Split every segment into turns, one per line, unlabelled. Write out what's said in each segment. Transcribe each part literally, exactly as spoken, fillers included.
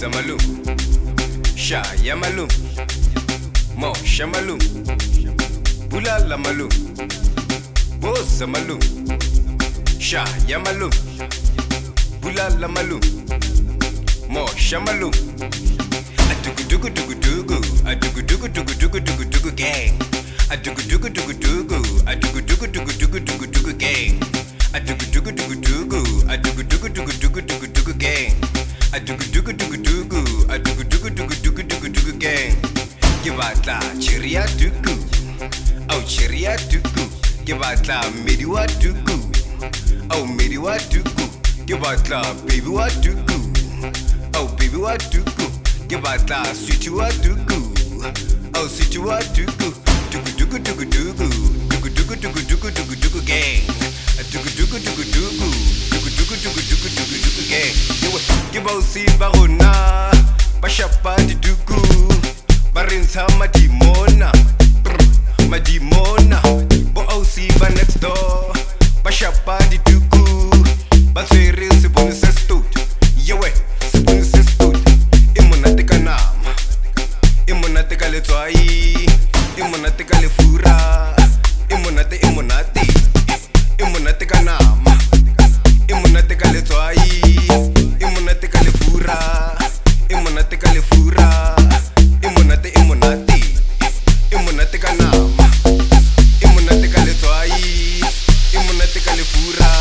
Samalu, Sha Yamalu, Mo Shamalu, Bula Lamalu, Bo Samalu, Sha Yamalu, Bula Lamalu, Mo Shamalu, Adugu Dugu Dugu Dugu, Adugu Dugu Dugu Dugu Dugu Dugu Gang, Adugu Dugu Dugu Dugu, Adugu Dugu Dugu Dugu Dugu Dugu Gang, Adugu Dugu Dugu Dugu, Adugu Dugu Dugu Dugu Dugu Dugu Gang, Adugu Dugu Dugu Dugu, Adugu Dugu Dugu Dugu Dugu Dugu Gang. Gibatla Cheria Dugu, oh Cheria Dugu, Gibatla Mediwa Dugu, oh Mediwa Dugu, Gibatla Baby Wa Dugu, oh Baby Wa Dugu, Gibatla Sweetie Wa Dugu, oh Sweetie Wa Dugu, Dugu Dugu Dugu Dugu, Dugu Dugu Dugu Dugu Dugu Dugu Gang, Dugu Dugu Dugu Dugu, Dugu Dugu Dugu Dugu Dugu Dugu Gang. Gibo si barona, bashapa di Dugu, barinsa madimona, madimona, bo au si ba next door, bashapa di Dugu, baswere se bonu se stout, yewe se bonu se stout, imonate kanama, imonate kale twai, imonate kale fura, imonate imonate, imonate kanama, imonate kale twai, imonate kale fura, imonate kale fura, imonate imonate, imonate kanama, imonate kale twai, imonate kale fura.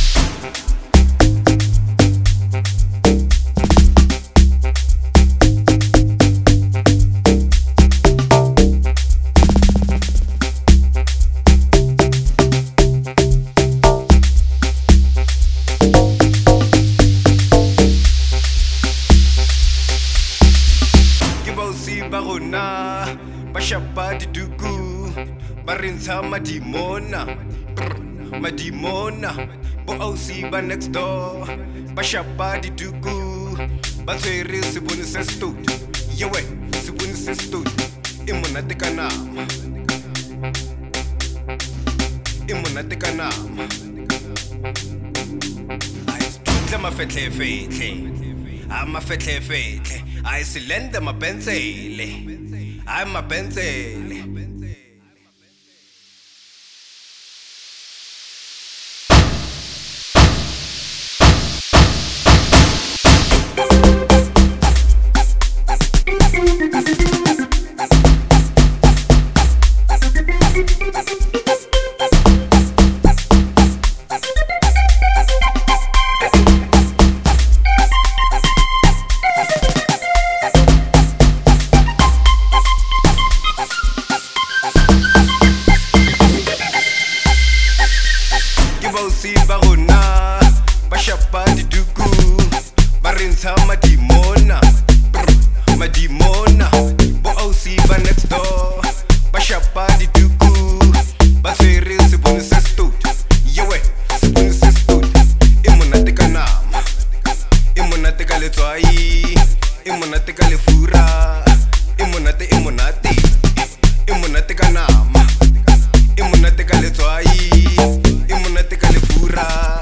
Barona, bashapa di Dugu, barinsa madimona, madimona, bo au si ba next door, bashapa di Dugu, baswere se bonu se stout, yewe se bonu se stout, imonate kanama, imonate kanama. Ay stutla ma fetle fetle. I'm a fetle fetle, I silende ma pensele, I'm a pensele. Si barona, bashapa di Dugu, barinsa madimona, madimona, bo au si ba next door, bashapa di Dugu, baswere se bonu se stout, yewe se bonu se stout, imonate kanama, imonate kale twai, imonate kale fura, imonate imonate, imonate kanama, imonate kale twai, imonate kale fura.